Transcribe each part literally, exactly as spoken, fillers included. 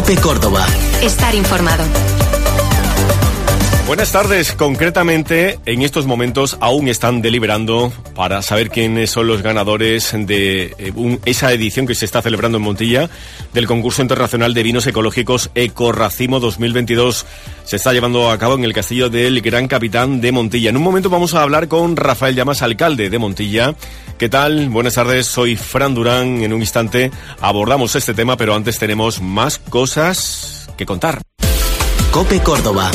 COPE Córdoba. Estar informado. Buenas tardes. Concretamente, en estos momentos aún están deliberando para saber quiénes son los ganadores de eh, un, esa edición que se está celebrando en Montilla del concurso internacional de vinos ecológicos Ecorracimo dos mil veintidós. Se está llevando a cabo en el Castillo del Gran Capitán de Montilla. En un momento vamos a hablar con Rafael Llamas, alcalde de Montilla. ¿Qué tal? Buenas tardes, soy Fran Durán. En un instante abordamos este tema, pero antes tenemos más cosas que contar. COPE Córdoba.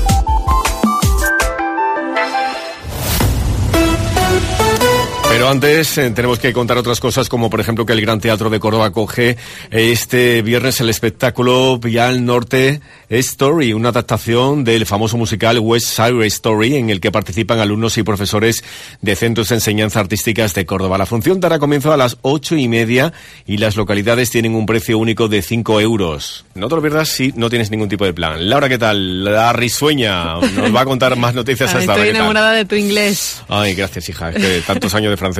Pero antes eh, tenemos que contar otras cosas, como por ejemplo que el Gran Teatro de Córdoba acoge este viernes el espectáculo Vial Norte Story, una adaptación del famoso musical West Side Story, en el que participan alumnos y profesores de centros de enseñanza artísticas de Córdoba. La función dará comienzo a las ocho y media y las localidades tienen un precio único de cinco euros. No te lo pierdas si no tienes ningún tipo de plan. Laura, ¿qué tal? La risueña nos va a contar más noticias hasta ahora. Estoy enamorada de tu inglés. Ay, gracias, hija. Es que tantos años de francés.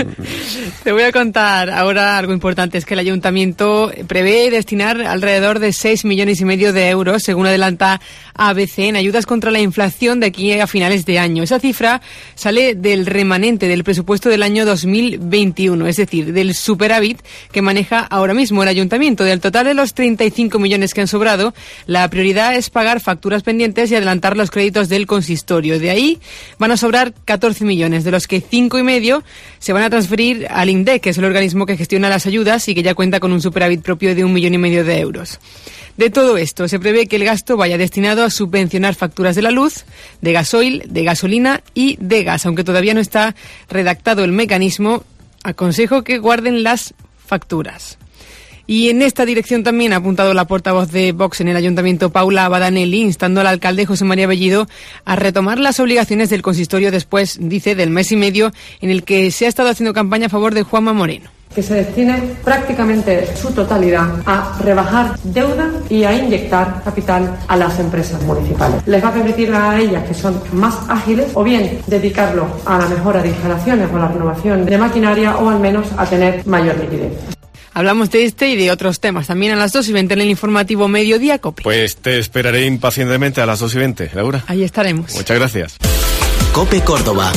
Te voy a contar ahora algo importante. Es que el ayuntamiento prevé destinar alrededor de seis millones y medio de euros, según adelanta A B C, en ayudas contra la inflación de aquí a finales de año. Esa cifra sale del remanente del presupuesto del año dos mil veintiuno, es decir, del superávit que maneja ahora mismo el ayuntamiento. Del total de los treinta y cinco millones que han sobrado, la prioridad es pagar facturas pendientes y adelantar los créditos del consistorio. De ahí van a sobrar catorce millones, de los que cinco y medio se van a transferir al INDEC, que es el organismo que gestiona las ayudas y que ya cuenta con un superávit propio de un millón y medio de euros. De todo esto, se prevé que el gasto vaya destinado a subvencionar facturas de la luz, de gasoil, de gasolina y de gas. Aunque todavía no está redactado el mecanismo, aconsejo que guarden las facturas. Y en esta dirección también ha apuntado la portavoz de Vox en el Ayuntamiento, Paula Badanelli, instando al alcalde José María Bellido a retomar las obligaciones del consistorio después, dice, del mes y medio en el que se ha estado haciendo campaña a favor de Juanma Moreno. Que se destine prácticamente su totalidad a rebajar deuda y a inyectar capital a las empresas municipales. Les va a permitir a ellas, que son más ágiles, o bien dedicarlo a la mejora de instalaciones o la renovación de maquinaria, o al menos a tener mayor liquidez. Hablamos de este y de otros temas también a las dos y veinte en el informativo Mediodía COPE. Pues te esperaré impacientemente a las dos y veinte, Laura. Ahí estaremos. Muchas gracias. COPE Córdoba.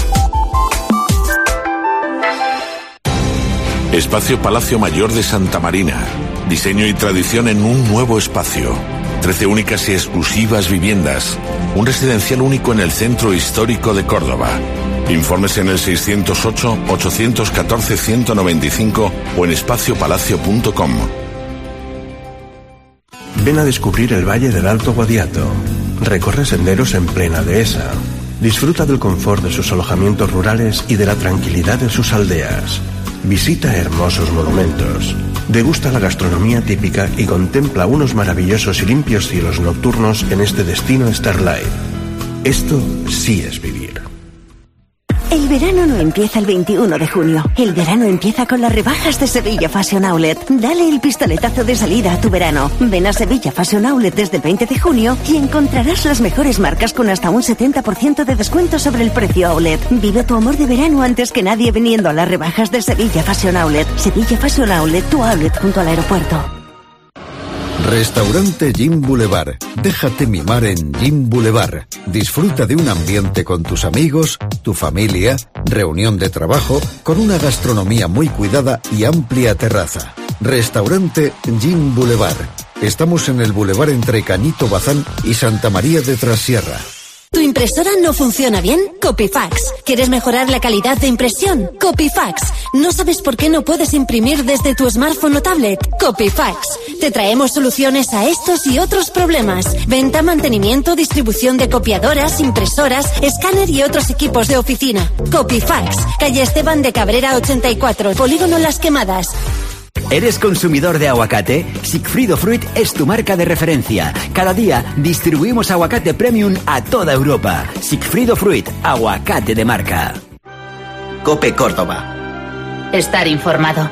Espacio Palacio Mayor de Santa Marina. Diseño y tradición en un nuevo espacio. Trece únicas y exclusivas viviendas. Un residencial único en el centro histórico de Córdoba. Informes en el seiscientos ocho, ochocientos catorce, ciento noventa y cinco o en espacio palacio punto com. Ven a descubrir el Valle del Alto Guadiato. Recorre senderos en plena dehesa. Disfruta del confort de sus alojamientos rurales y de la tranquilidad de sus aldeas. Visita hermosos monumentos. Degusta la gastronomía típica y contempla unos maravillosos y limpios cielos nocturnos en este destino Starlight. Esto sí es vivir. El verano no empieza el veintiuno de junio. El verano empieza con las rebajas de Sevilla Fashion Outlet. Dale el pistoletazo de salida a tu verano. Ven a Sevilla Fashion Outlet desde el veinte de junio y encontrarás las mejores marcas con hasta un setenta por ciento de descuento sobre el precio outlet. Vive tu amor de verano antes que nadie viniendo a las rebajas de Sevilla Fashion Outlet. Sevilla Fashion Outlet, tu outlet junto al aeropuerto. Restaurante Gym Boulevard. Déjate mimar en Gym Boulevard. Disfruta de un ambiente con tus amigos, tu familia, reunión de trabajo, con una gastronomía muy cuidada y amplia terraza. Restaurante Gym Boulevard. Estamos en el Boulevard entre Cañito Bazán y Santa María de Trasierra. ¿Tu impresora no funciona bien? Copifax. ¿Quieres mejorar la calidad de impresión? Copifax. ¿No sabes por qué no puedes imprimir desde tu smartphone o tablet? Copifax. Te traemos soluciones a estos y otros problemas. Venta, mantenimiento, distribución de copiadoras, impresoras, escáner y otros equipos de oficina. Copifax. Calle Esteban de Cabrera ochenta y cuatro, Polígono Las Quemadas. ¿Eres consumidor de aguacate? Sigfrido Fruit es tu marca de referencia. Cada día distribuimos aguacate premium a toda Europa. Sigfrido Fruit, aguacate de marca. COPE Córdoba. Estar informado.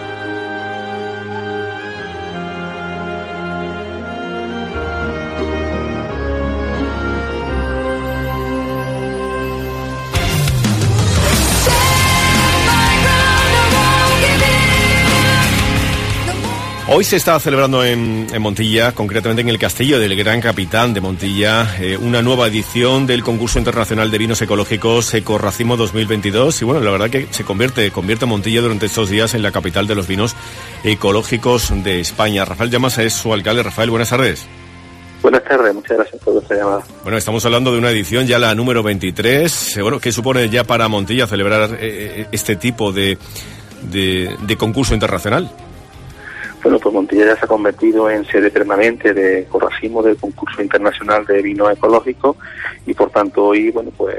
Hoy se está celebrando en, en Montilla, concretamente en el Castillo del Gran Capitán de Montilla, eh, una nueva edición del concurso internacional de vinos ecológicos Ecorracimo dos mil veintidós. Y bueno, la verdad que se convierte, convierte Montilla durante estos días en la capital de los vinos ecológicos de España. Rafael Llamas es su alcalde. Rafael, buenas tardes. Buenas tardes, muchas gracias por esta llamada. Bueno, estamos hablando de una edición ya la número veintitrés. Bueno, ¿qué supone ya para Montilla celebrar eh, este tipo de, de, de concurso internacional? Bueno, pues Montilla ya se ha convertido en sede permanente de Ecorracimo, del concurso internacional de vino ecológico, y por tanto hoy, bueno, pues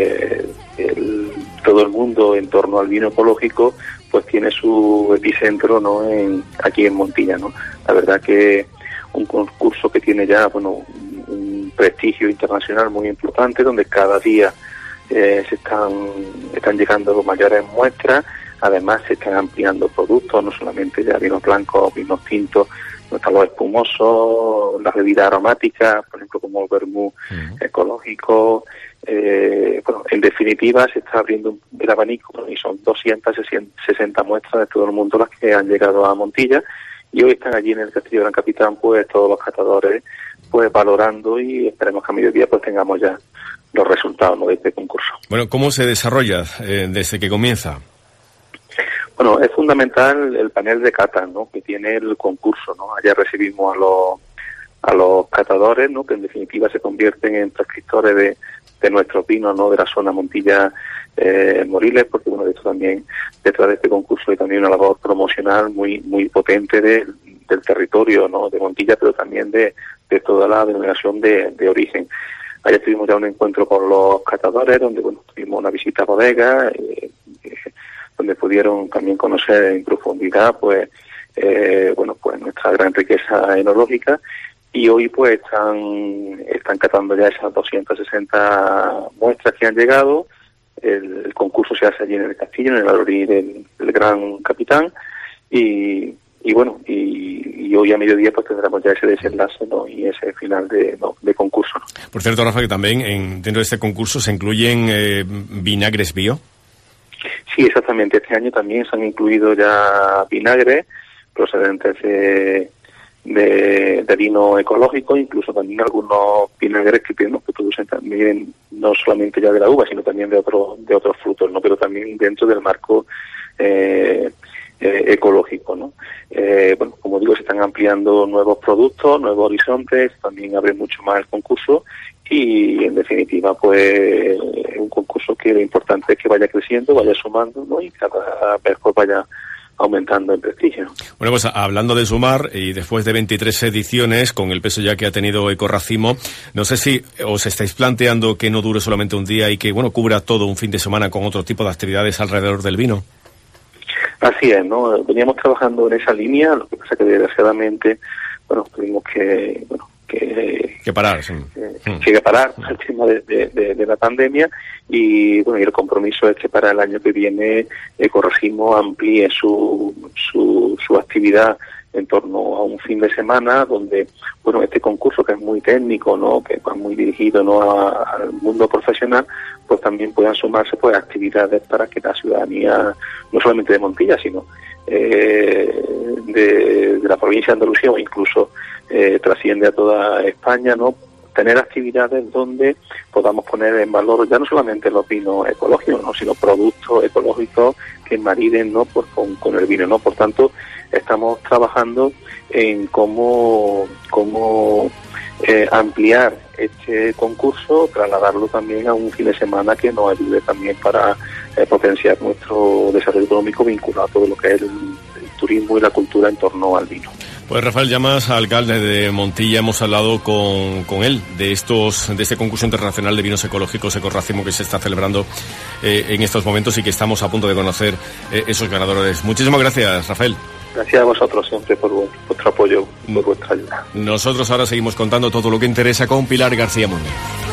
el, todo el mundo en torno al vino ecológico pues tiene su epicentro, ¿no?, en, aquí en Montilla, ¿no? La verdad que un concurso que tiene ya, bueno, un prestigio internacional muy importante, donde cada día eh, se están están llegando mayores muestras. Además se están ampliando productos, no solamente ya vinos blancos, vinos tintos, no están los espumosos, las bebidas aromáticas, por ejemplo como el vermú uh-huh. ecológico. Eh, bueno, en definitiva se está abriendo el abanico y son doscientas sesenta muestras de todo el mundo las que han llegado a Montilla, y hoy están allí en el Castillo Gran Capitán pues todos los catadores pues valorando, y esperemos que a mediodía pues tengamos ya los resultados, ¿no?, de este concurso. Bueno, ¿cómo se desarrolla eh, desde que comienza? Bueno, es fundamental el panel de cata, ¿no?, que tiene el concurso, ¿no? Ayer recibimos a los a los catadores, ¿no?, que en definitiva se convierten en prescriptores de, de nuestros vinos, ¿no?, de la zona Montilla eh, Moriles, porque bueno, de esto también, detrás de este concurso hay también una labor promocional muy muy potente de, del territorio, ¿no?, de Montilla, pero también de, de toda la denominación de, de origen. Ayer tuvimos ya un encuentro con los catadores, donde bueno, tuvimos una visita a bodega, eh, eh, donde pudieron también conocer en profundidad pues eh, bueno pues nuestra gran riqueza enológica, y hoy pues están están catando ya esas doscientas sesenta muestras que han llegado. El, el concurso se hace allí en el castillo, en el alorí del, del Gran Capitán, y, y bueno y, y hoy a mediodía pues tendremos ya ese desenlace, ¿no?, y ese final de, no, de concurso, ¿no? Por cierto, Rafa, que también en, dentro de este concurso se incluyen eh, vinagres bio. Sí, exactamente. Este año también se han incluido ya vinagres procedentes de, de, de vino ecológico, incluso también algunos vinagres que, ¿no?, que producen también no solamente ya de la uva, sino también de otros de otros frutos, ¿no?, pero también dentro del marco eh, eh, ecológico, ¿no? Eh, bueno, como digo, se están ampliando nuevos productos, nuevos horizontes, también abre mucho más el concurso. Y en definitiva pues es un concurso que lo importante es que vaya creciendo, vaya sumando, ¿no?, y cada vez pues vaya aumentando el prestigio. Bueno, pues hablando de sumar, y después de veintitrés ediciones, con el peso ya que ha tenido Ecorracimo, no sé si os estáis planteando que no dure solamente un día y que bueno cubra todo un fin de semana con otro tipo de actividades alrededor del vino. Así es, ¿no? Veníamos trabajando en esa línea, lo que pasa que desgraciadamente, bueno, tuvimos que, bueno, que, que parar, sí. eh, que parar el tema de, de, de, de la pandemia, y bueno, y el compromiso es que para el año que viene Ecorracimo amplíe su, su su actividad en torno a un fin de semana, donde bueno este concurso, que es muy técnico, ¿no?, que es muy dirigido, ¿no?, a, al mundo profesional, pues también puedan sumarse pues actividades para que la ciudadanía, no solamente de Montilla, sino eh, de, de la provincia de Andalucía, o incluso eh, trasciende a toda España, ¿no?, tener actividades donde podamos poner en valor ya no solamente los vinos ecológicos, ¿no?, sino productos ecológicos que mariden, ¿no?, pues con, con el vino, ¿no? Por tanto, estamos trabajando en cómo cómo eh, ampliar este concurso, trasladarlo también a un fin de semana que nos ayude también para eh, potenciar nuestro desarrollo económico vinculado a todo lo que es el, el turismo y la cultura en torno al vino. Pues Rafael Llamas, alcalde de Montilla, hemos hablado con, con él de estos de este concurso internacional de vinos ecológicos Ecorracimo que se está celebrando eh, en estos momentos y que estamos a punto de conocer eh, esos ganadores. Muchísimas gracias, Rafael. Gracias a vosotros siempre por vuestro apoyo, por vuestra ayuda. Nosotros ahora seguimos contando todo lo que interesa con Pilar García Muñoz.